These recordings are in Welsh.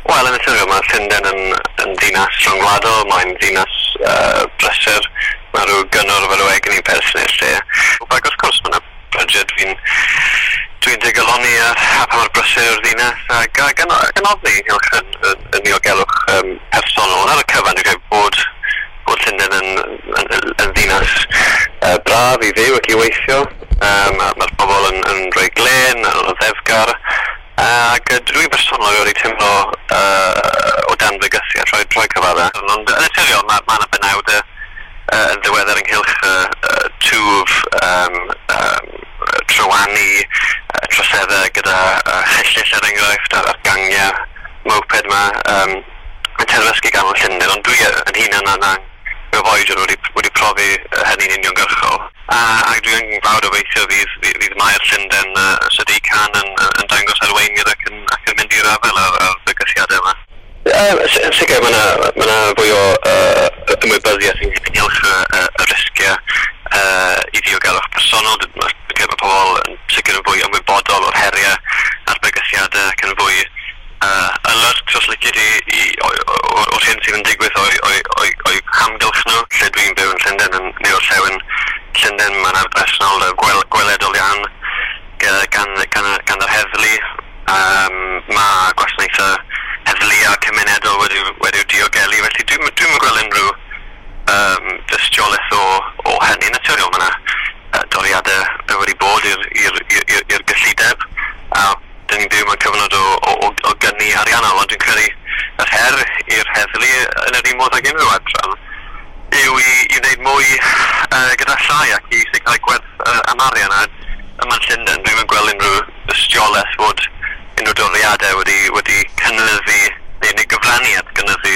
Wel, yn y tywydd, mae Llundain yn ddinas rhyngwladol, mae'n ddinas brysur, mae rhyw gynnwr fel o egni personus lle. Ac wrth gwrs, mae'n brydyd dwi'n digoloni a pa mor brysur yw'r ddinas, ac gan ofni ylch yn diogelwch personol. Ar y cyfan, dwi'n credu bod Llundain yn ddinas braf i fyw ac i weithio. Mae'r bobl yn rhoi glen, yn ddeddgar, ac dwi'n personol wedi teimlo o dan fygythu a troi cyfadda. Ond yn y tyriol, mae yna benawdau yn ddiweddar ynghylch twf, trywani, troseddau gyda chellill er enghraifft a'r gangiau moped yma yn terfysgu ganol Llundain, ond dwi yn hunan yna gyfoedion wedi profi hynny'n uniongyrchol. Ac dwi'n fawr o weithio fydd Mae'r Llundain sydd i can yn dangos arweiniad ac yn mynd i'r afel ar bygythiadau yma. Yn sicr, mae yna fwy o ymwybyddiaeth ynghylch y risgiau i ddiogelwch personol. Mae pobl yn sicr yn fwy ymwybodol o'r heriau a'r bygythiadau ac yn fwy alert os licio o'r hyn sydd yn digwydd o'i hamgylch nhw. Lle dwi'n byw yn Llundain yn neo-llewn Llundain, mae'n afresnol gweledol iawn gan yr heddlu. Mae gwasanaethau heddlu a cymunedol wedi'w diogelu, felly dwi'n gweld unrhyw dystiolaeth o hynny naturiol. Mae yna doriadau wedi bod i'r gyllideb, a dyn ni'n byw mewn cyfnod o gynnu ariannol, ond dwi'n credu yr her i'r heddlu yn yr un modd ag unrhyw adran yw i wneud mwy gyda llai ac i sicrhau gwerth am arian. Yma'n Llundain, dwi'n gweld unrhyw dystiolaeth fod unrhyw doriadau wedi cynyddu neu gyfrannu at gynyddu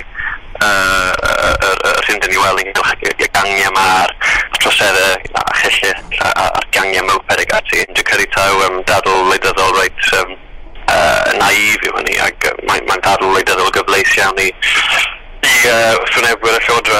yr Llundain i weld ynghylch y gangiau yma a'r troseddau a chellill a'r gangiau moped ag ati. Dwi'n credu taw dadl wleidyddol reit naif yw hynny, ac mae'n dadl wleidyddol gyfleus iawn i wrthwynebwyr y Llywodraeth